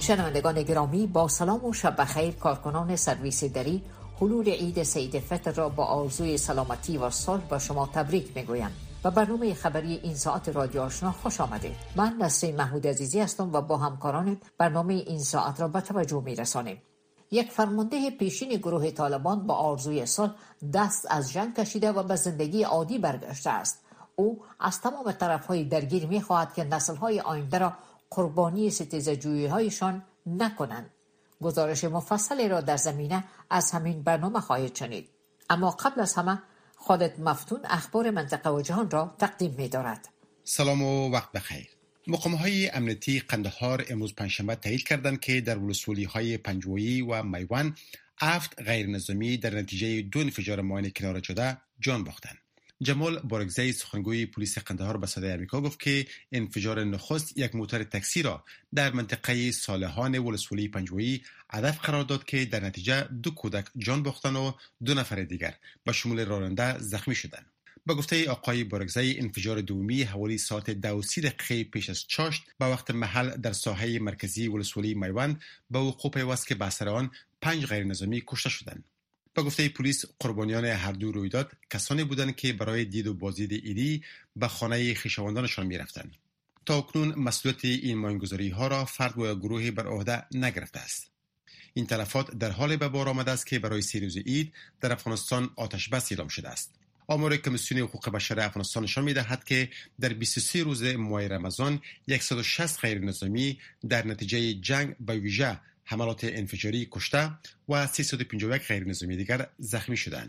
شنوندگان گرامی، با سلام و شب بخیر. کارکنان سرویس دری حلول عید سید فطر را با آرزوی سلامتی و صلح با شما تبریک میگویم. و برنامه خبری این ساعت رادیو آشنا خوش آمدید. من نسرین محمود عزیزی هستم و با همکارانم برنامه این ساعت را به توجه میرسانیم. یک فرمانده پیشین گروه طالبان با آرزوی صلح دست از جنگ کشیده و به زندگی عادی برگشته است. او از تمام طرف‌های درگیر می‌خواهد که نسل‌های آینده را قربانی ستیزه‌جویی‌هایشان نکنند. گزارش مفصلی را در زمینه از همین برنامه خواهید شنید. اما قبل از همه خالد مفتون اخبار منطقه و جهان را تقدیم می‌دارد. سلام و وقت بخیر. مقام‌های امنیتی قندهار امروز پنجشنبه تایید کردند که در ولسوالی‌های پنجوایی و میوان 7 غیرنظامی در نتیجه 2 انفجار ماین کنار جاده جان باختند. جمال بارگزی سخنگوی پلیس قندهار به صدای آمریکا گفت که انفجار نخست یک موتور تاکسی را در منطقه صالحان ولسوالی پنجوایی هدف قرار داد که در نتیجه 2 کودک جان باختند و 2 نفر دیگر به شمول راننده زخمی شدند. به گفته آقای بارگزی، انفجار دومی حوالی ساعت 2:30 پیش از چاشت به وقت محل در ساحه مرکزی ولسوالی میوان به وقوع پیوست که به اثر آن 5 غیرنظامی کشته شدند. به گفته پلیس، قربانیان هر دو رویداد کسانی بودند که برای دید و بازدید عیدی به خانه خویشاوندانشان می‌رفتند. تا اکنون مسئولیت این ماینگذاری‌ها را فرد و گروهی بر عهده نگرفته است. این تلفات در حال به بار آمده است که برای 3 روز عید در افغانستان آتش بس اعلام شده است. آمار کمیسیون حقوق بشر افغانستان نشان می‌دهد که در 23 روز ماه رمضان 160 غیرنظامی در نتیجه جنگ به ویژه حملات انفجاری کشته و 351 غیرنظامی دیگر زخمی شدند.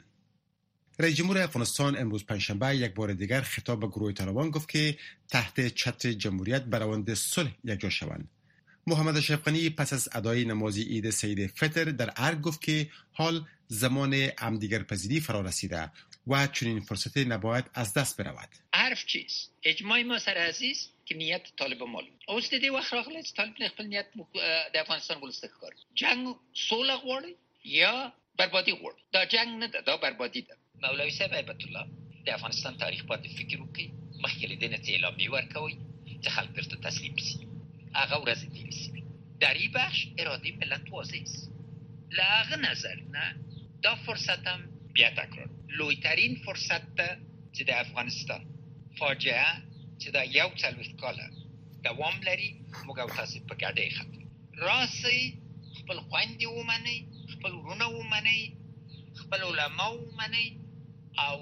رئیس جمهور افغانستان امروز پنجشنبه یک بار دیگر خطاب به گروه طالبان گفت که تحت چتر جمهوریت به روند صلح یکجا شوند. محمد اشرف غنی پس از ادای نماز عید سید فطر در ارگ گفت که حال زمان همدیگرپذیری فرا رسیده و چنین فرصتی نباید از دست برود. حرف چیست؟ اجماع ما سر عزیز که نیت طالب معلوم. اوس د دې وخت راغلی چې طالب خپل نیت د افغانستان ولسته کار. جنگ صلح غواړي یا بربادي غواړي. دا جنگ نه ده، دا بربادي ده. مولوی صاحب هیبت الله د افغانستان تاریخ باندې فکر وکړي، مخکې له دې نه اعلامیه ورکوي چې خلک درته تسلیم شي. هغه ورځ دې نیسي. در این بخش اراده ملت واضح است. له هغه نظر نه دا فرصت هم بیا تکرار. لویترین فرصت ده چې د افغانستان فاجعه چې دا 40 کاله دوام لري موږ او تاسو په ګډه ختم راسي خپل خويندې ومني، خپل ورونه ومني، خپل علما ومني او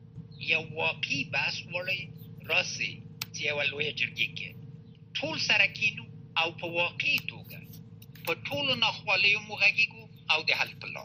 یو واقعي بحث وړي راسي چې یو لوی جرګه کې ټول سره کینو او په واقعي توګه په ټولو ناخوالیو موږ او د حل پلان.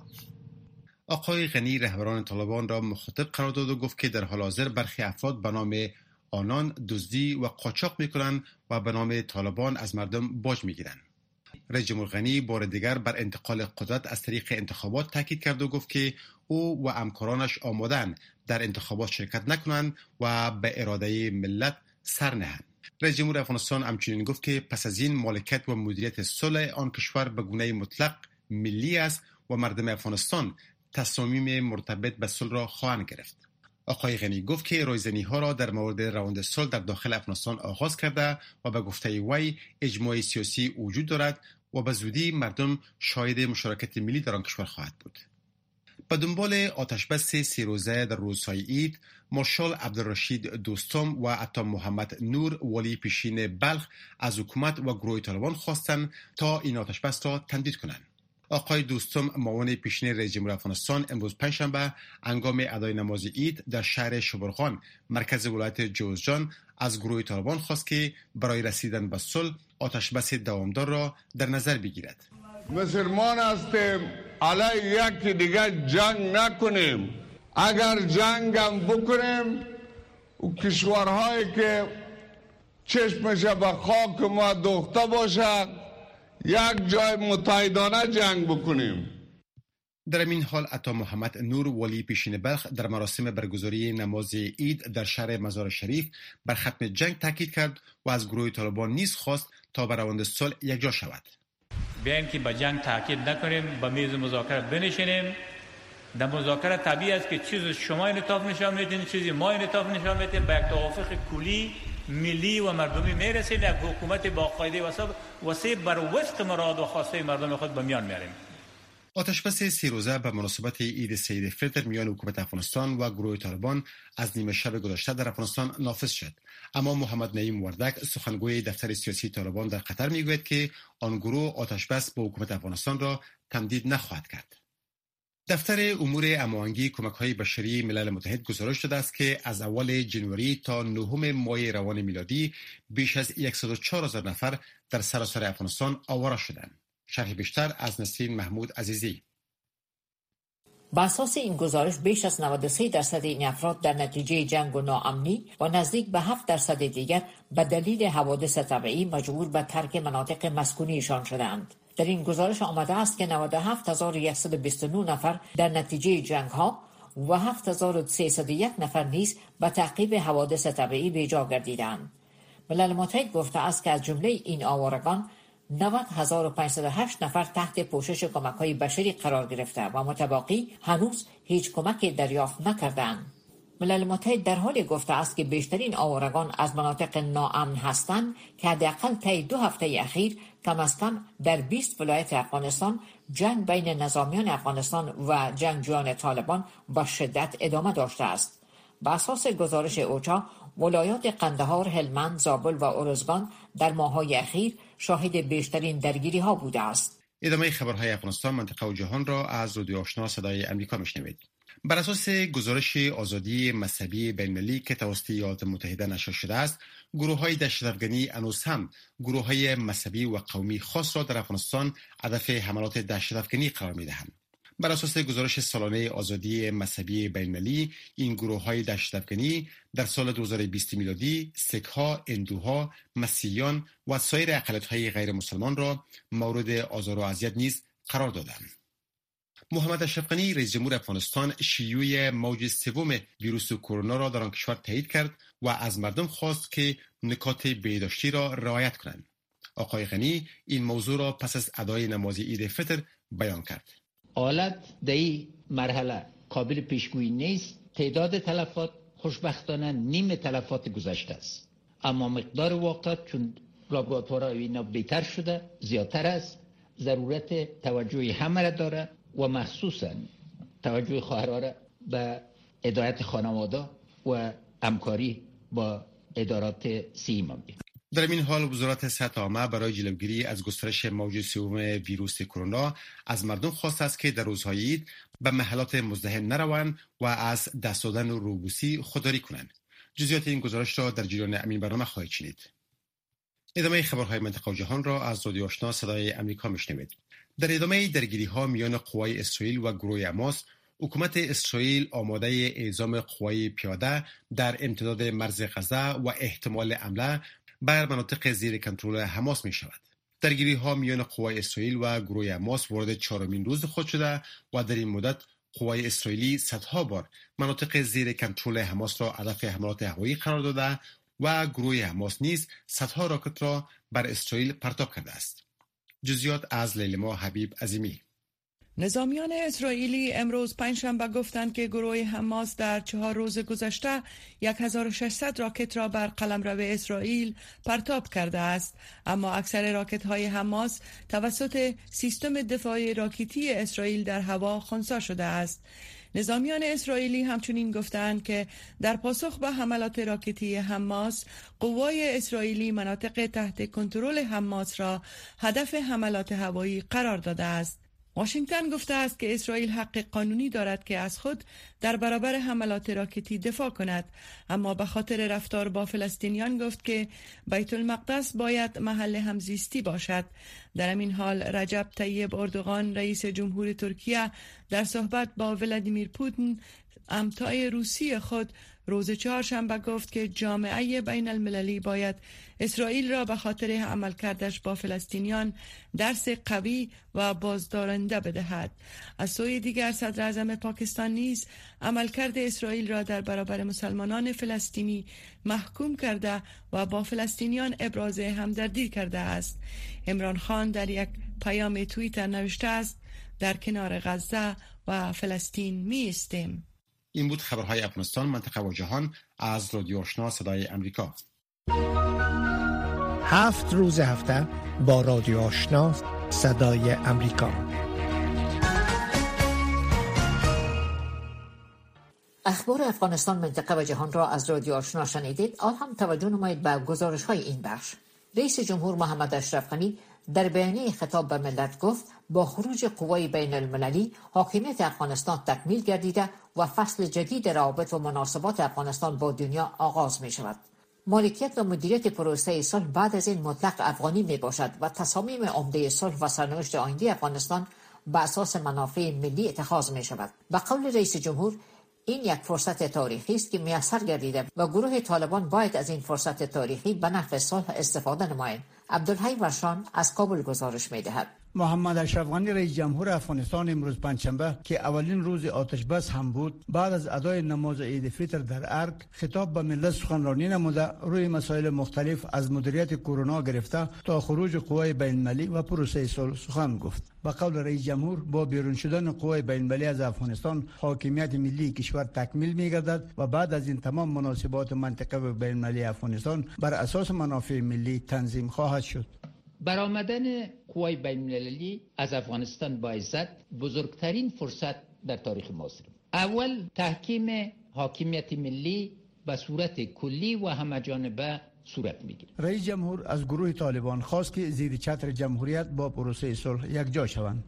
آقای غنی رهبران طالبان را مخاطب قرار داد و گفت که در حال حاضر برخی افراد به نام آنان دزدی و قاچاق میکنند و به نام طالبان از مردم باج میگیرند. رئیس جمهور غنی بار دیگر بر انتقال قدرت از طریق انتخابات تاکید کرد و گفت که او و همکارانش آماده‌اند در انتخابات شرکت نکنند و به اراده ملت سر نهند. رئیس جمهور افغانستان همچنین گفت که پس از این مالکیت و مدیریت صلح آن کشور به گونه مطلق ملی است و مردم افغانستان تصامیم مرتبط به صلح را خواهند گرفت. آقای غنی گفت که رایزنی‌ها را در مورد روند صلح در داخل افغانستان آغاز کرده و به گفته وی اجماع سیاسی وجود دارد و به زودی مردم شاهد مشارکت ملی در آن کشور خواهد بود. به دنبال آتشبس 3 روزه در روزهای عید، مارشال عبدالرشید دوستم و عطا محمد نور والی پیشین بلخ از حکومت و گروه طالبان خواستند تا این آتشبس را تمدید کنند. آقای دوستم معاون پیشین رئیس جمهور افغانستان امروز پنجشنبه هنگام ادای نماز عید در شهر شبرغان مرکز ولایت جوزجان از گروه طالبان خواست که برای رسیدن به صلح آتشبس دوامدار را در نظر بگیرد. مسلمان هستیم، علیه یکی دیگر جنگ نکنیم. اگر جنگ هم بکنیم و کشورهایی که چشمش به خاک ما دوخته باشد یک جای متحدانه جنگ بکنیم. در این حال عطا محمد نور والی پیشین بلخ در مراسم برگزاری نماز عید در شهر مزار شریف بر ختم جنگ تاکید کرد و از گروه طالبان نیز خواست تا بر روند صلح یکجا شود. بیایم که به جنگ تاکید نکنیم، به میز مذاکره بنشینیم. در مذاکره طبیعی است که چیز شما انعطاف نشان میدین، چیزی ما انعطاف نشان میدیم، با یک توافق کلی ملی و مردمی میرسیم، یک حکومت با قاعده و واسه بر وفق مراد و خواسته مردم خود به میان میاریم. آتشبس 3 روزه به مناسبت عید سید الفطر میان حکومت افغانستان و گروه طالبان از نیمه شب گذشته در افغانستان نافذ شد، اما محمد نعیم وردک سخنگوی دفتر سیاسی طالبان در قطر میگوید که آن گروه آتشبس با حکومت افغانستان را تمدید نخواهد کرد. دفتر امور هماهنگی کمک‌های بشری ملل متحد گزارش داده است که از اول جنوری تا 9 ماه روان میلادی بیش از 104,000 نفر در سراسر افغانستان آواره شدند. شرح بیشتر از نسرین محمود عزیزی. بر اساس این گزارش بیش از 93% این افراد در نتیجه جنگ و ناامنی و نزدیک به 7% دیگر به دلیل حوادث طبیعی مجبور به ترک مناطق مسکونیشان شدند. در این گزارش آمده است که 97,129 نفر در نتیجه جنگ ها و 7,301 نفر نیز به تعقیب حوادث طبیعی به جا گردیدند. ملل متحد گفته است که از جمله این آوارگان 90,508 نفر تحت پوشش کمک‌های بشری قرار گرفته و متباقی هنوز هیچ کمکی دریافت نکردند. ملل متحد در حالی گفته است که بیشترین آوارگان از مناطق ناامن هستند که حداقل طی 2 هفته اخیر کم از کم در 20 ولایت افغانستان جنگ بین نظامیان افغانستان و جنگجویان طالبان با شدت ادامه داشته است. بر اساس گزارش اوچا، ولایات قندهار، هلمند، زابل و ارزگان در ماه‌های اخیر شاهد بیشترین درگیری ها بوده است. ادامه خبرهای افغانستان، منطقه و جهان را از رادیو آشنا صدای امریکا میشنوید. بر اساس گزارش آزادی مذهبی بین‌المللی که توسط ایالات متحده نشر شده است، گروه‌های دهشت‌افغانی هنوز هم گروه‌های مذهبی و قومی خاص را در افغانستان هدف حملات دهشت‌افغانی قرار می‌دهند. بر اساس گزارش سالانه آزادی مذهبی بین‌المللی، این گروه‌های دهشت‌افغانی در سال 2020 میلادی سیک‌ها، هندوها، مسیحیان و سایر اقلیت‌های غیر مسلمان را مورد آزار و اذیت نیز قرار دادند. محمد اشرف غنی رئیس جمهور افغانستان شیوع موج 3 ویروس کرونا را در آن کشور تایید کرد و از مردم خواست که نکات بهداشتی را رعایت کنند. آقای غنی این موضوع را پس از ادای نماز عید فطر بیان کرد. حالت در این مرحله قابل پیشگویی نیست. تعداد تلفات خوشبختانه نیم تلفات گذشته است، اما مقدار واقعات چون لابراتوارها اینا بهتر شده زیادتر است. ضرورت توجه همه را داره و مخصوصا توجه خواهرها را به هدایت خانواده و همکاری با ادارات سیمایی. در این حال وزارت صحت عامه برای جلوگیری از گسترش موج 3 ویروس کرونا از مردم خواسته است که در روزهای عید به محلات مزدحم نروند و از دست دادن روبوسی خودداری کنند. جزئیات این گزارش را در جریان همین برنامه خواهید شنید. ادامه خبرهای منطقه و جهان را از رادیو آشنا صدای امریکا میشنوید. در ادامه درگیری‌ها میان قوای اسرائیل و گروه حماس، حکومت اسرائیل آماده اعزام قوای پیاده در امتداد مرز غزه و احتمال حمله بر مناطق زیر کنترل حماس می شود. درگیری‌ها میان قوای اسرائیل و گروه حماس وارد 4مین روز خود شده و در این مدت قوای اسرائیلی صدها بار مناطق زیر کنترل حماس را هدف حملات هوایی قرار داده و گروه حماس نیز صدها راکت را بر اسرائیل پرتاب کرده است. جزئیات از لیلما حبیب عظیمی. نظامیان اسرائیلی امروز پنجشنبه گفتند که گروه حماس در 4 روز گذشته 1600 راکت را بر قلمرو اسرائیل پرتاب کرده است، اما اکثر راکت های حماس توسط سیستم دفاعی راکتی اسرائیل در هوا خنثی شده است. نظامیان اسرائیلی همچنین گفتند که در پاسخ به حملات راکتی حماس، قوای اسرائیلی مناطق تحت کنترل حماس را هدف حملات هوایی قرار داده است. واشنگتن گفته است که اسرائیل حق قانونی دارد که از خود در برابر حملات راکتی دفاع کند، اما به خاطر رفتار با فلسطینیان گفت که بیت المقدس باید محل همزیستی باشد. در همین حال رجب طیب اردوغان رئیس جمهور ترکیه در صحبت با ولادیمیر پوتین همتای روسی خود روز چهارشنبه گفت که جامعه بین المللی باید اسرائیل را به خاطر عملکردش با فلسطینیان درس قوی و بازدارنده بدهد. از سوی دیگر صدر اعظم پاکستان نیز عملکرد اسرائیل را در برابر مسلمانان فلسطینی محکوم کرده و با فلسطینیان ابراز همدردی کرده است. عمران خان در یک پیام توییتر نوشته است: در کنار غزه و فلسطین می استیم. این بود خبرهای افغانستان، منطقه و جهان از رادیو آشنا صدای امریکا. 7 روز هفته با رادیو آشنا صدای امریکا. اخبار افغانستان، منطقه و جهان را از رادیو آشنا شنیدید. آن هم توجه نمایید به گزارش‌های این بخش. رئیس جمهور محمد اشرف غنی در بیانیه خطاب به ملت گفت با خروج قوای بین المللی حاکمیت افغانستان تکمیل گردیده و فصل جدید روابط و مناسبات افغانستان با دنیا آغاز می شود. مالکیت و مدیریت پروسه صلح بعد از این مطلق افغانی می باشد و تصامیم عمده صلح و سرنوشت آینده افغانستان بر اساس منافع ملی اتخاذ می شود. به قول رئیس جمهور این یک فرصت تاریخی است که میسر گردیده و گروه طالبان باید از این فرصت تاریخی به نفع صلح استفاده نمایند. عبدالحی ورشان از کابل گزارش می‌دهد. محمد اشرف غنی رئیس جمهور افغانستان امروز پنجشنبه که اولین روز آتش بس هم بود، بعد از ادای نماز عید فطر در ارگ خطاب به ملت سخنرانی نموده روی مسائل مختلف از مدیریت کرونا گرفته تا خروج قوای بین المللی و پروسه صلح سخن گفت. به قول رئیس جمهور با بیرون شدن قوای بین المللی از افغانستان حاکمیت ملی کشور تکمیل می‌گردد و بعد از این تمام مناسبات منطقه و بین المللی افغانستان بر اساس منافع ملی تنظیم خواهد شد. برآمدن قوای بین المللی از افغانستان با عزت بزرگترین فرصت در تاریخ معاصر. اول تحکیم حاکمیت ملی به صورت کلی و همه‌جانبه صورت میگیرد. رئیس جمهور از گروه طالبان خواست که زیر چتر جمهوریت با پروسه صلح یکجا شوند.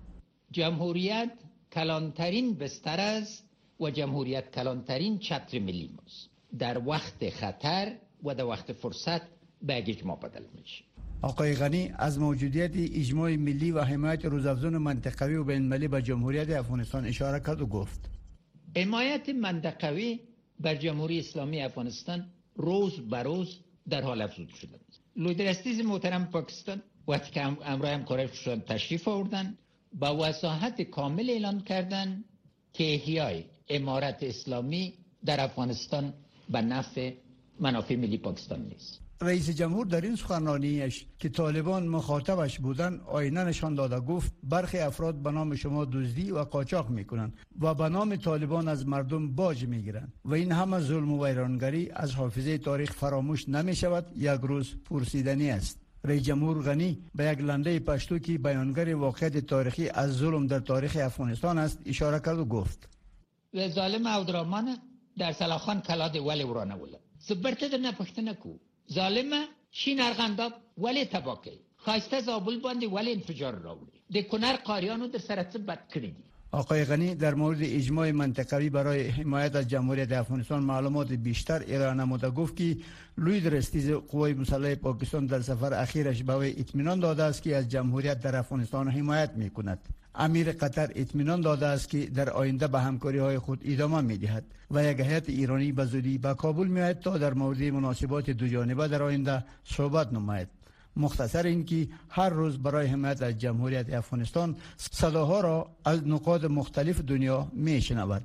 جمهوریت کلانترین بستر است و جمهوریت کلانترین چتر ملی ماست. در وقت خطر و در وقت فرصت به اجماع بدل میشه. آقای غنی از موجودیت اجماع ملی و حمایت روزافزون منطقوی و بین المللی به جمهوریت افغانستان اشاره کرد و گفت حمایت منطقوی بر جمهوری اسلامی افغانستان روز به روز در حال افزود شده است. لودرستیز محترم پاکستان وقتی که امروز همکارانشون تشریف آوردن با وضاحت کامل اعلان کردن که احیای امارت اسلامی در افغانستان به نفع منافع ملی پاکستان نیست. رئیس جمهور در این سخنرانیش که طالبان مخاطبش بودن آینه نشان داده گفت برخی افراد به نام شما دزدی و قاچاق میکنند و به نام طالبان از مردم باج میگیرند و این همه ظلم و ویرانگری از حافظه تاریخ فراموش نمیشود، یک روز پرسیدنی است. رئیس جمهور غنی به یک لنده پشتو که بیانگر واقعیت تاریخی از ظلم در تاریخ افغانستان است اشاره کرد و گفت و ظالم عبدالرحمن در سلاخان کلاد ولی ورانه وله زبرته در نپختنه کو ظالمه شین ارغنداب ولی تباکی خواسته زابل باندی ولی انفجار راوڑی ده کنر قاریانو در سرطه بد کردی. آقای غنی در مورد اجماع منطقوی برای حمایت از جمهوریت افغانستان معلومات بیشتر ارائه نموده گفت که لوی درستیز قوای مسلح پاکستان در سفر اخیرش به وی اطمینان داده است که از جمهوریت در افغانستان حمایت میکند. امیر قطر اطمینان داده است که در آینده به همکاری های خود ادامه میدهد و یک هیئت ایرانی به زودی به کابل میآید تا در مورد مناسبات دو جانبه در آینده صحبت نماید. مختصر این که هر روز برای حمایت از جمهوریت افغانستان صداها را از نقاط مختلف دنیا میشنود.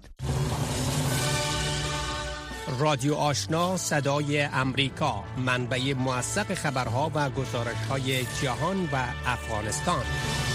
رادیو آشنا صدای امریکا، منبع موثق خبرها و گزارش‌های جهان و افغانستان.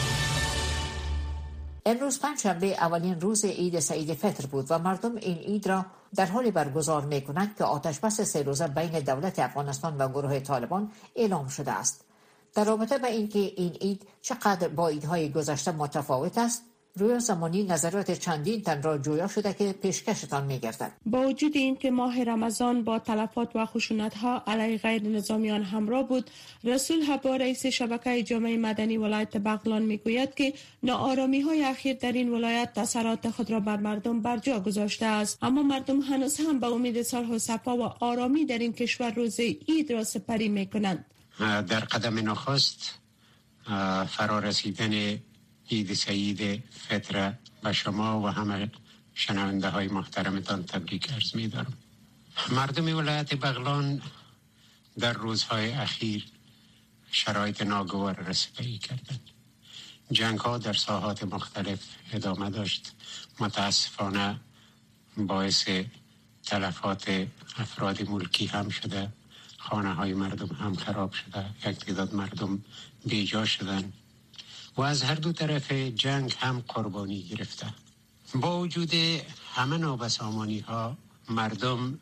امروز پنجشنبه اولین روز عید سعید فطر بود و مردم این عید را در حالی برگزار می‌کنند که آتش بس 3 روزه بین دولت افغانستان و گروه طالبان اعلام شده است. در رابطه با اینکه این عید چقدر با عیدهای گذشته متفاوت است، روی زمانی نظرات چندین تن را جویا شده که پیشکشتان می‌گردد. با وجود اینکه ماه رمضان با تلفات و خشونت‌ها علیه غیر نظامیان همراه بود، رسول حبا رئیس شبکه جامعه مدنی ولایت بغلان میگوید که ناآرامی‌های اخیر در این ولایت تاثیرات خود را بر مردم بر جا گذاشته است، اما مردم هنوز هم به امید صلح و صفا و آرامی در این کشور روز عید را سپری می‌کنند. در قدم نخست فرارسیدن عید سعید فطر به شما و همه شنونده های محترمتان تبریک عرض می دارم. مردم ولایت بغلان در روزهای اخیر شرایط ناگوار رسیدگی کردند. جنگ ها در ساحات مختلف ادامه داشت. متاسفانه باعث تلفات افراد ملکی هم شده، خانه های مردم هم خراب شده، یک تعداد مردم بیجا شدند و از هر دو طرف جنگ هم قربانی گرفته. با وجود همه نابسامانی ها مردم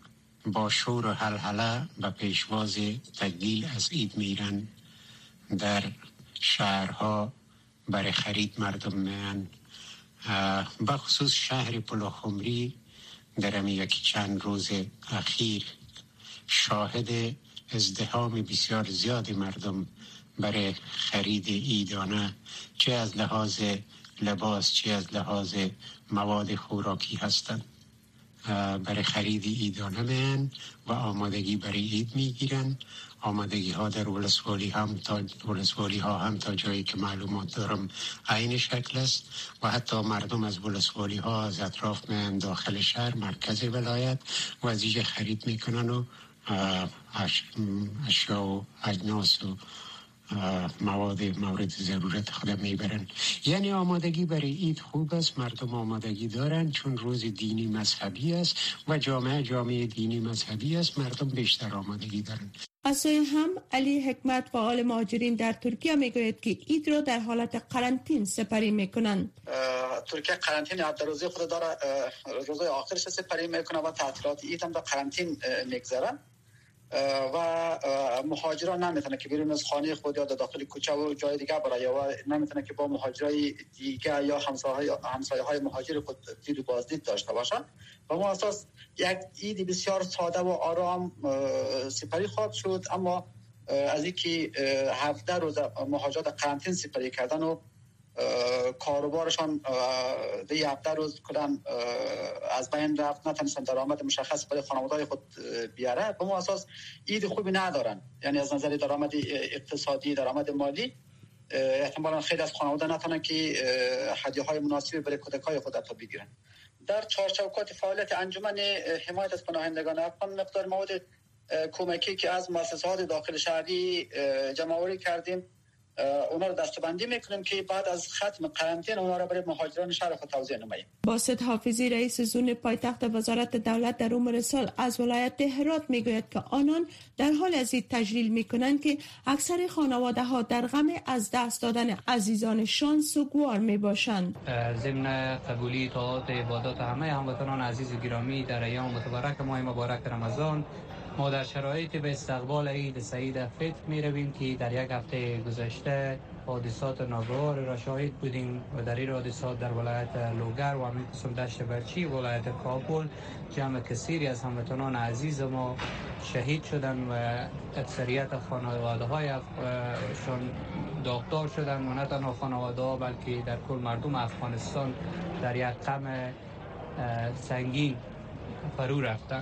با شور و هلهله به پیشواز تقلیل از عید میرن. در شهرها برای خرید مردم میان. به خصوص شهر پلخمری در یکی چند روز اخیر شاهد ازدحام بسیار زیاد مردم برای خرید عیدانه، چه از لحاظ لباس چه از لحاظ مواد خوراکی هستند. برای خرید عیدانه میان و آمادگی برای عید میگیرن. آمادگی ها در ولسوالی ها هم تا جایی که معلومات دارم عین شکل است و حتی مردم از ولسوالی ها از اطراف میان داخل شهر مرکز ولایت و از اینجا خرید میکنن و اشیا و اجناس و مورد ضرورت خودم میبرن. یعنی آمادگی برای عید خوب است، مردم آمادگی دارن چون روز دینی مذهبی است و جامعه دینی مذهبی است، مردم بیشتر آمادگی دارن. از سوی هم علی حکمت فعال مهاجرین در ترکیه میگوید که عید را در حالت قرنطین سپری میکنند. ترکیه قرنطین 7 روزه خود داره، روزهای آخرش سپری میکنه و تعطیلات عید هم در قرنطین میگذرن و مهاجران نمیتونه که بیرون از خانه خود یا داخل کوچه و جای دیگه برای و نمیتونه که با مهاجرای دیگه یا همسایه‌های مهاجر خود دید و بازدید داشته باشن و ما اساس یک عید بسیار ساده و آرام سپری خواهد شد. اما از اینکه 17 روز مهاجرت قرنطین سپری کردن و کاروبارشان دی 17 روز کلان از بین رفت، نتونستن درآمد مشخص برای خانواده‌های خود بیاره، به ما اساس عید خوبی ندارن. یعنی از نظر درآمد اقتصادی، درآمد مالی احتمالاً خیلی از خانواده نتونن که هدیه‌های مناسبی برای کودکای خود تا بگیرن. در چارچوبات فعالیت انجمن حمایت از پناهندگان افغان مقدار مواد کمکی که از مؤسسات داخل شهری جمع‌آوری کردیم اونا رو دسته‌بندی میکنیم که بعد از ختم قرنطینه اونا رو برای مهاجران شهر خود توزیع نماییم. باسط حافظی رئیس زون پایتخت وزارت دولت در امور سال از ولایت هرات میگوید که آنان در حال از این تجلیل میکنند که اکثر خانواده ها در غم از دست دادن عزیزانشان سوگوار میباشند. ضمن قبولی اطاعات عبادات همه هموطنان عزیز و گرامی در ایام مبارک ماه مبارک رمضان، ما در شرایط به استقبال عید سعید فطر می رویم که در یک هفته گذشته حادثات ناگوار را شاهد بودیم و در این حادثات در ولایت لوگر و همین قسم دشت برچی ولایت کابل جمع کثیری از هموطنان عزیز ما شهید شدند و اکثریت خانواده هایشان داغدار شدند و نه تنها خانواده ها بلکه در کل مردم افغانستان در یک غم سنگین فرو رفتند.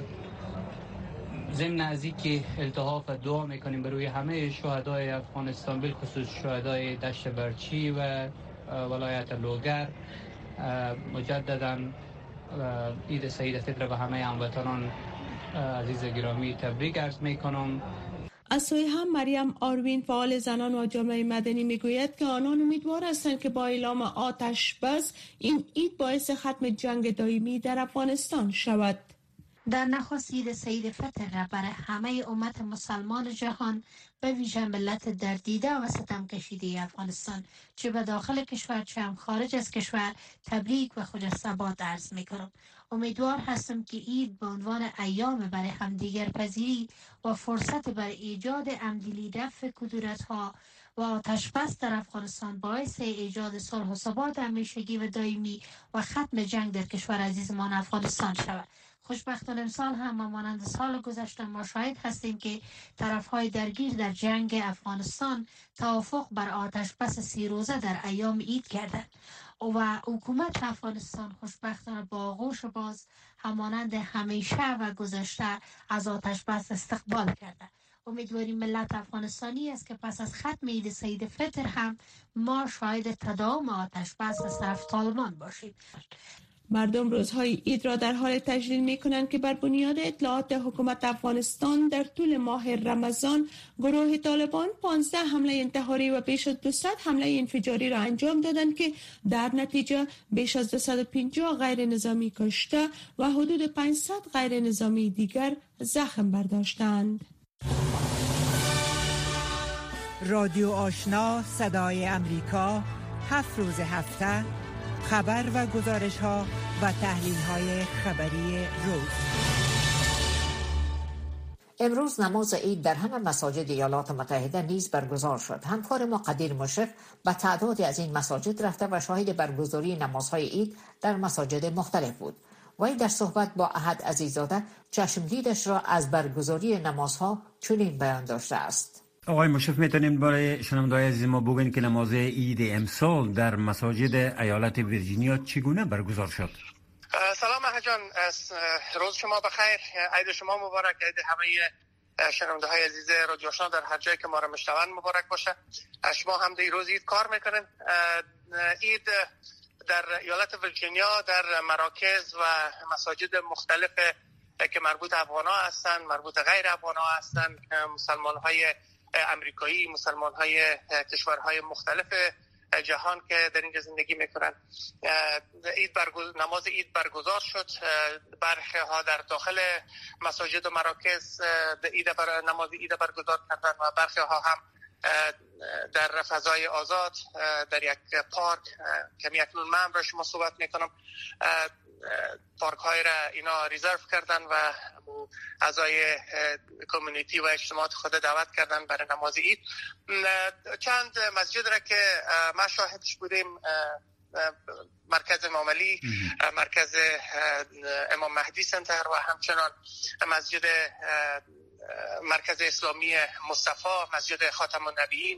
ضمن از اینکه التحاف دعا میکنیم برای همه شهدای افغانستان، بالخصوص شهدای دشت برچی و ولایت لوگر، مجددا عید سعید فطر به همه هموطنان عزیز گرامی تبریک عرض میکنم. از سوی هم مریم آروین فعال زنان و جامعه مدنی میگوید که آنان امیدوار هستند که با اعلام آتش بس این عید باعث ختم جنگ دائمی در افغانستان شود. در نخست عید سعید فطر را برای همه امت مسلمان جهان به ویژه ملت در دیده و ستم کشیده افغانستان چه به داخل کشور چه هم خارج از کشور تبریک و خجسته عرض میکنم. امیدوار هستم که عید به عنوان ایام برای همدیگر پذیری و فرصت برای ایجاد همدلی، رفع کدورت‌ها و آتش بس در افغانستان باعث ایجاد صلح و ثبات همیشگی و دائمی و ختم جنگ در کشور عزیزمان افغانستان شود. خوشبختانه امسال هم مانند سال گذشته ما شاهد هستیم که طرف‌های درگیر در جنگ افغانستان توافق بر آتش بس 30 روزه در ایام عید کردند و حکومت افغانستان خوشبختانه با آغوش باز همانند همیشه و گذشته از آتش بس استقبال کرده. امیدواریم ملت افغانستانی است که پس از ختم عید سعید فطر هم ما شاهد تداوم آتش بس از طرف طالبان باشیم. مردم روزهای عید را در حال تجلیل می کنند که بر بنیاد اطلاعات حکومت افغانستان در طول ماه رمضان گروه طالبان 15 حمله انتحاری و بیش از 200 حمله انفجاری را انجام دادند که در نتیجه بیش از 250 غیر نظامی کشته و حدود 500 غیر نظامی دیگر زخم برداشتند. رادیو آشنا صدای امریکا 7 روز هفته خبر و گزارش ها و تحلیل های خبری روز. امروز نماز عید در همه مساجد ایالات متحده نیز برگزار شد. همکار ما قدیر مشرف به تعدادی از این مساجد رفته و شاهد برگزاری نمازهای عید در مساجد مختلف بود. وی در صحبت با احد عزیزاده چشمگیرش را از برگزاری نمازها چنین بیان داشته است. آقای مشرف، میتونیم برای شنونده‌های عزیز ما بگوین که نماز عید امسال در مساجد ایالت ویرجینیا چگونه برگزار شد؟ سلام احجان، روز شما بخیر، عید شما مبارک، عید همه شنونده های عزیز رادیو آشنا در هر جایی که ما را میشنوند مبارک باشه. شما هم در روز عید کار میکنین. عید در ایالت ویرجینیا در مراکز و مساجد مختلف که مربوط افغان ها هستن، مربوط غیر افغان ها هستن، مسلمان های امریکایی، مسلمان های کشورهای مختلف جهان که در اینجا زندگی میکنن، نماز عید برگزار شد. برخی ها در داخل مساجد و مراکز نماز عید برگزار کردن و برخی ها هم در فضای آزاد در یک پارک که اکنون من را شما صحبت میکنم، پارک های را اینا ریزرو کردن و اعضای کمیونیتی و اجتماعات خود دعوت کردن برای نماز عید. چند مسجد را که ما شاهدش بودیم، مرکز امام علی، مرکز امام مهدی سنتر و همچنان مسجد مرکز اسلامی مصطفی، مسجد خاتم النبیین،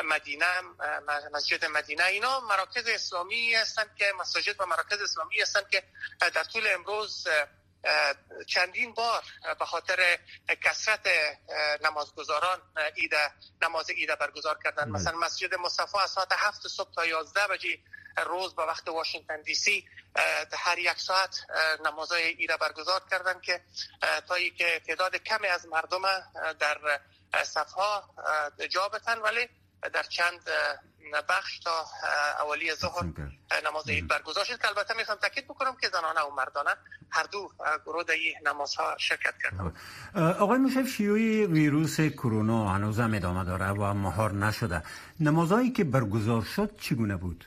مسجد مدینه، اینا مراکز اسلامی هستند که مساجد و مراکز اسلامی هستند که در طول امروز چندین بار به خاطر کثرت نمازگزاران نماز عید برگزار کردن. مثلا مسجد مصطفی از ساعت 7 صبح تا 11 بجه روز به وقت واشنگتن دی سی هر یک ساعت نمازهای عید برگزار کردن که تا اینکه تعداد کمی از مردم در صفها جا بتن، ولی در چند بخش تا اولی ظهر نماز عید برگزار شد که البته میخوام تاکید بکنم که زنانه و مردانه هر دو گروه در این نمازها شرکت کردن. آقای مشرف، شیوع ویروس کرونا هنوزم ادامه داره و مهار نشده. نمازهایی که برگزار شد چگونه بود؟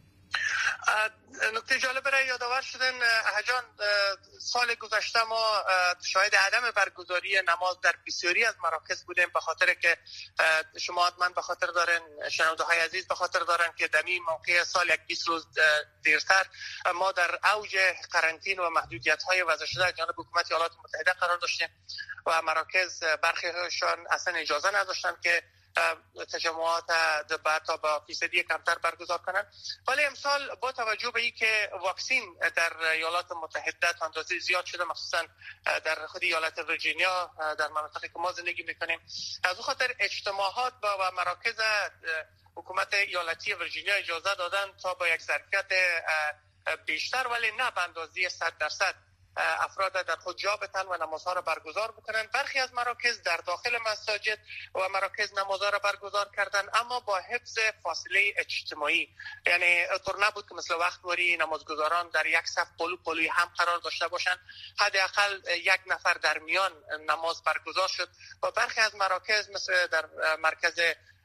نکته جالب را یادآور شدن احجان، سال گذشته ما شاهد عدم برگزاری نماز در بسیاری از مراکز بودیم، به خاطر که شما حتما به خاطر دارن، شنونده های عزیز به خاطر دارن که در این موقع سال یک 20 روز دیرتر ما در اوج قرنطینه و محدودیت های وضع شده از جانب حکومت ایالات متحده قرار داشتیم و مراکز برخیشان اصلا اجازه نداشتن که تجمعات تا با فیصدی کمتر برگزار کنند. ولی امسال با توجه به اینکه واکسین در ایالات متحده تا اندازه زیاد شده، مخصوصا در خود ایالت ویرجینیا در مناطقی که ما زندگی میکنیم، از اون خاطر اجتماعات و مراکز حکومت ایالتی ویرجینیا اجازه دادن تا با یک ظرفیت بیشتر ولی نه به اندازه 100% افراد در خود جا بتن و نمازها را برگزار بکنن. برخی از مراکز در داخل مساجد و مراکز نمازها را برگزار کردن، اما با حفظ فاصله اجتماعی، یعنی طور نبود که مثل وقت وری نمازگزاران در یک صف پلوی هم قرار داشته باشن، حداقل یک نفر در میان نماز برگزار شد. و برخی از مراکز مثل در مرکز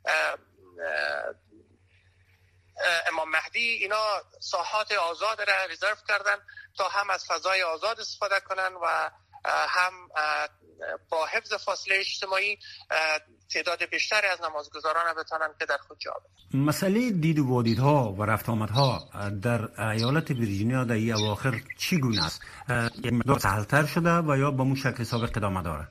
امام مهدی اینا ساحات آزاد را رزرو کردن تا هم از فضای آزاد استفاده کنن و هم با حفظ فاصله اجتماعی تعداد بیشتری از نمازگزاران بتونن که در خود جا بدن. مسئله دید و وادیدها و رفت آمدها در ایالت ویرجینیا در این اواخر چگونه است؟ یک مقدار سهل‌تر شده و یا با مون شکل سابق ادامه داره؟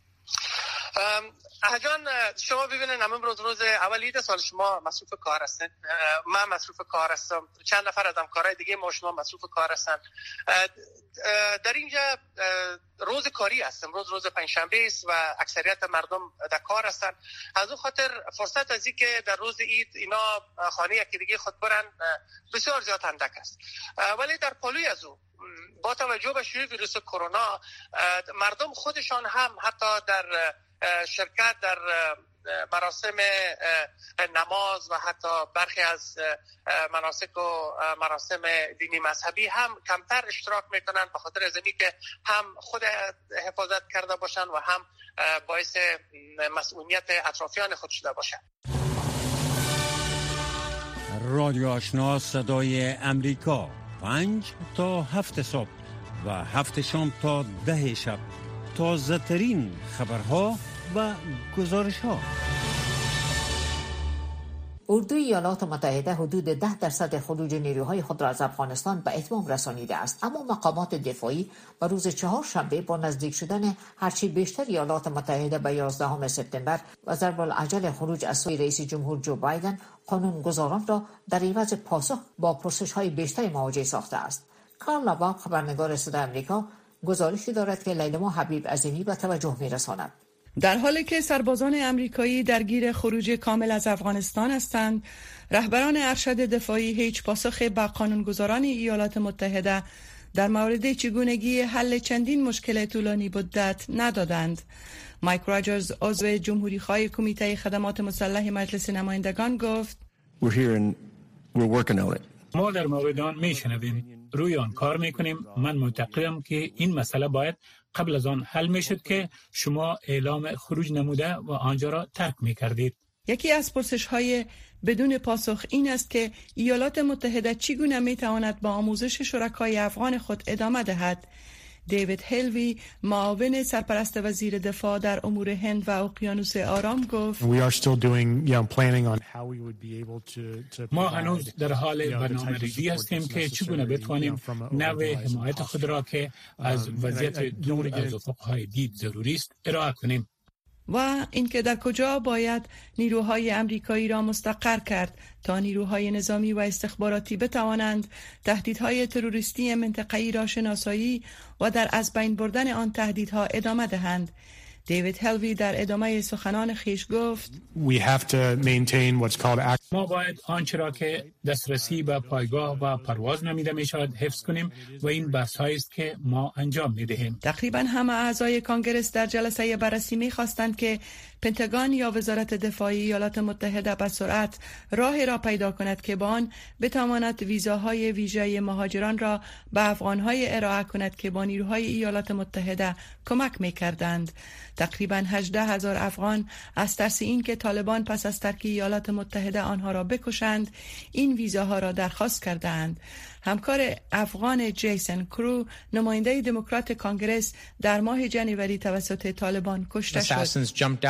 جان، شما ببینید روز اول عید سال شما مصروف کار هستین، من مصروف کار هستم، چند نفر از همکارای دیگه ما شما مصروف کار هستن. در اینجا روز کاری هستم، روز پنجشنبه است و اکثریت مردم در کار هستن. از اون خاطر فرصت از این که در روز عید اینا خانه یکی دیگه خود برن بسیار زیاد اندک است. ولی در پلوی از او با توجه به شیوع ویروس کرونا، مردم خودشان هم حتی در شرکت در مراسم نماز و حتی برخی از مناسک و مراسم دینی مذهبی هم کمتر اشتراک میکنن، به خاطر از اینکه که هم خود حفاظت کرده باشن و هم باعث مسئولیت اطرافیان خود شده باشن. رادیو آشنا صدای امریکا 5 تا 7 صبح و 7 شام تا 10 شب تازه ترین خبرها و گزارش ها. اردوی ایالات متحده حدود 10% خروج نیروهای خود را از افغانستان به اتمام رسانیده است، اما مقامات دفاعی و روز چهارشنبه با نزدیک شدن هرچی بیشتر ایالات متحده به 11 سپتامبر و ضرب العجل خروج از سوی رئیس جمهور جو بایدن قانونگذاران را در عوض پاسخ با پرسش‌های بیشتر مواجه ساخته است. کارل لاباق، خبرنگار صدای آمریکا، گزارشی دارد که لیلا حبیب عظیمی به توجه می‌رساند. در حالی که سربازان امریکایی درگیر خروج کامل از افغانستان هستند، رهبران ارشد دفاعی هیچ پاسخ به قانونگذاران ایالات متحده در مورد چگونگی حل چندین مشکل طولانی مدت ندادند. مایک راجرز، عضو جمهوری‌خواه کمیته خدمات مسلح مجلس نمایندگان گفت: ما در مورد آن میشنویم، روی آن کار میکنیم. من معتقدم که این مسئله باید قبل از آن حل میشد که شما اعلام خروج نموده و آنجا را ترک میکردید. یکی از پرسش‌های بدون پاسخ این است که ایالات متحده چگونه میتواند با آموزش شرکای افغان خود ادامه دهد. دیوید هلوی، معاون سرپرست وزیر دفاع در امور هند و اقیانوس آرام گفت: ما هنوز در حال برنامه‌ریزی هستیم که چگونه بتوانیم نوع حمایت خود را که از وضعیت دور از افق‌های دید ضروری است ارائه کنیم. و اینکه در کجا باید نیروهای امریکایی را مستقر کرد تا نیروهای نظامی و استخباراتی بتوانند تهدیدهای تروریستی منطقه‌ای را شناسایی و در از بین بردن آن تهدیدها ادامه دهند. دیوید هلوی در ادامه سخنان خیش گفت: ما باید آنچه را که دسترسی به پایگاه و پرواز نامیده می‌شود حفظ کنیم و این بحث‌هایی است که ما انجام می‌دهیم. تقریباً همه اعضای کانگرس در جلسه بررسی می‌خواستند که پنتاگون یا وزارت دفاع ایالات متحده به سرعت راهی را پیدا کند که با آن بتواند ویزاهای ویژه مهاجران را به افغان‌های ارائه کند که با نیروهای ایالات متحده کمک می‌کردند. تقریباً 18,000 افغان از ترس اینکه طالبان پس از ترک ایالات متحده آنها را بکشند این ویزاها را درخواست کردند. همکار افغان جیسن کرو، نماینده دموکرات کانگرس، در ماه جنوری توسط طالبان کشته شد.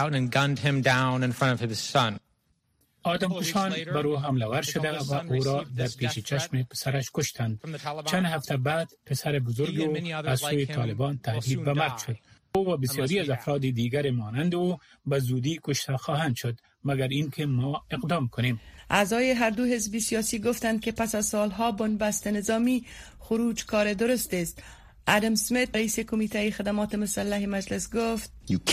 آدمکشان بر او حمله ور شده و او را در پیش چشم پسرش کشتند. چند هفته بعد پسر بزرگ او از سوی طالبان تهدید به مرگ شد. او و بسیاری از افراد دیگر مانند او به زودی کشته خواهند شد مگر اینکه ما اقدام کنیم. اعضای هر دو حزب سیاسی گفتند که پس از سالها بنبست نظامی خروج کار درست است. ادم سمیت، رئیس کمیته خدمات مسلح مجلس گفت: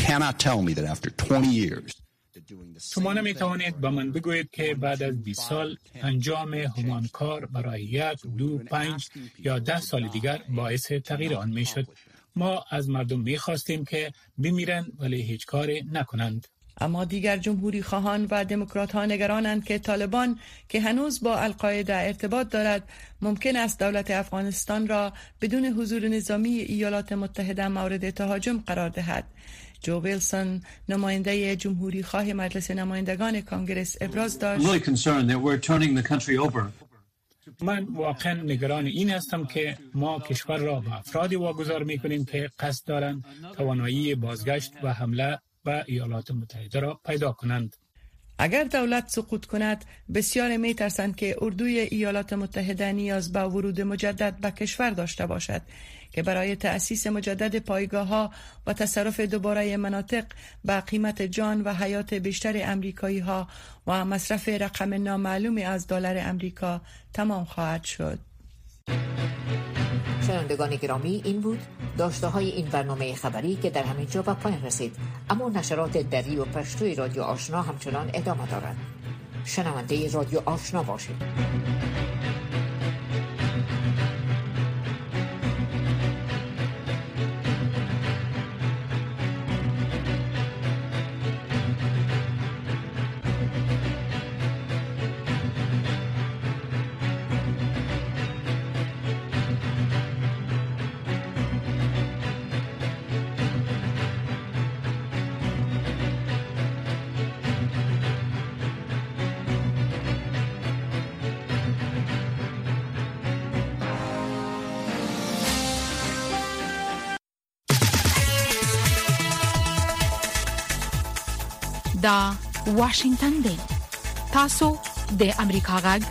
شما نمیتوانید به من بگویید که بعد از 20 سال انجام همان کار برای 1، 2، 5 یا 10 سال دیگر باعث تغییر آن میشد. ما از مردم میخواستیم که بمیرند ولی هیچ کاری نکنند. اما دیگر جمهوری خواهان و دموکرات ها نگرانند که طالبان که هنوز با القاعده ارتباط دارد ممکن است دولت افغانستان را بدون حضور نظامی ایالات متحده مورد تهاجم قرار دهد. جو ویلسون، نماینده جمهوری خواه مجلس نمایندگان کانگرس، ابراز داشت: من واقعا نگران این هستم که ما کشور را به افرادی واگذار میکنیم که قصد دارند توانایی بازگشت و حمله به ایالات متحده را پیدا کنند. اگر دولت سقوط کند، بسیار میترسند که اردوی ایالات متحده نیاز به ورود مجدد به کشور داشته باشد که برای تأسیس مجدد پایگاه‌ها و تصرف دوباره مناطق با قیمت جان و حیات بیشتر امریکایی‌ها و مصرف رقم نامعلومی از دلار امریکا تمام خواهد شد. شنوندگان گرامی، این بود داشته های این برنامه خبری که در همین جا به پایان رسید، اما نشرات دری و پشتوی رادیو آشنا همچنان ادامه دارد. شنونده رادیو آشنا باشید. دا واشنگتن دی. تاسو د امریکا غږ